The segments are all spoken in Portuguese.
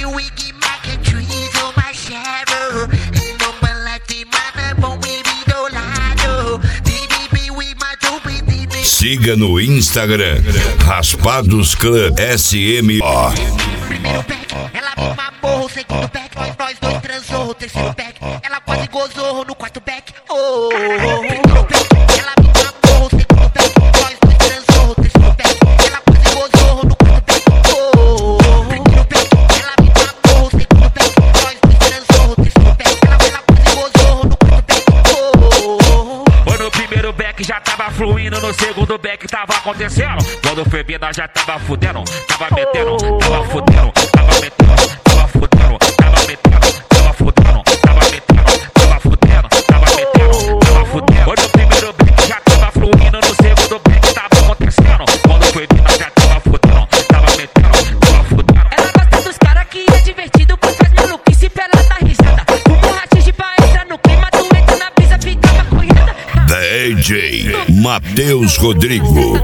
wig, mac and cheese on my shadow. Ain't no balete, mana, bom baby do lado. DDB with my dope, DDB. Siga no Instagram, Raspados Club SM. Ela me mamou, o segundo back, nós dois transou, o terceiro back. Ela quase gozou no quarto back. Oh, ela me mamou, o segundo back, nós dois transou, o terceiro back. Ela quase gozou no quarto back. Oh, ela me mamou, o segundo back, nós dois transou, o terceiro back. Ela quase gozou no quarto back. Oh, no primeiro back já tava fluindo, no segundo back tava acontecendo. Quando foi bebida já tava fudendo, tava metendo, tava fudendo, tava metendo, tava fudendo, tava metendo, tava fudendo, tava metendo, tava fudendo, tava metendo, tava fudendo. No primeiro back já tava fluindo, no segundo back tava acontecendo. Quando foi bebida já tava fudendo, tava metendo, tava fudendo. Ela gosta dos cara que é divertido, por trás maluquice pra ela dar risada. Fumo rachixe pra entrar no clima, tu entra na brisa, fica maconhada. DJ Matheus Rodrigo.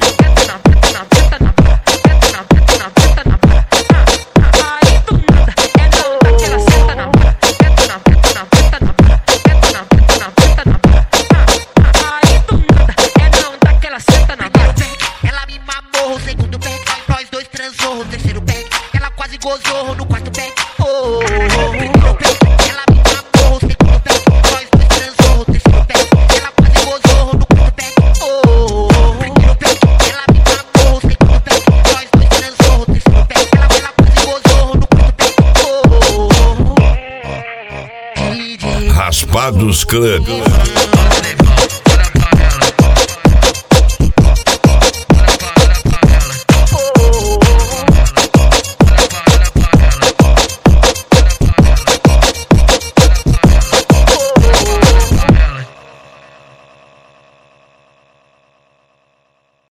Ela me mamou, o segundo back, nós dois transou, o terceiro back. Ela quase gozou no quarto back. Oh, ela me mamou, o segundo back, nós dois transou, o terceiro back. Ela quase gozou no quarto back. Oh, ela me mamou, o segundo back, nós dois transou, o terceiro back. Ela quase gozou no quarto back. Oh, Raspados Club.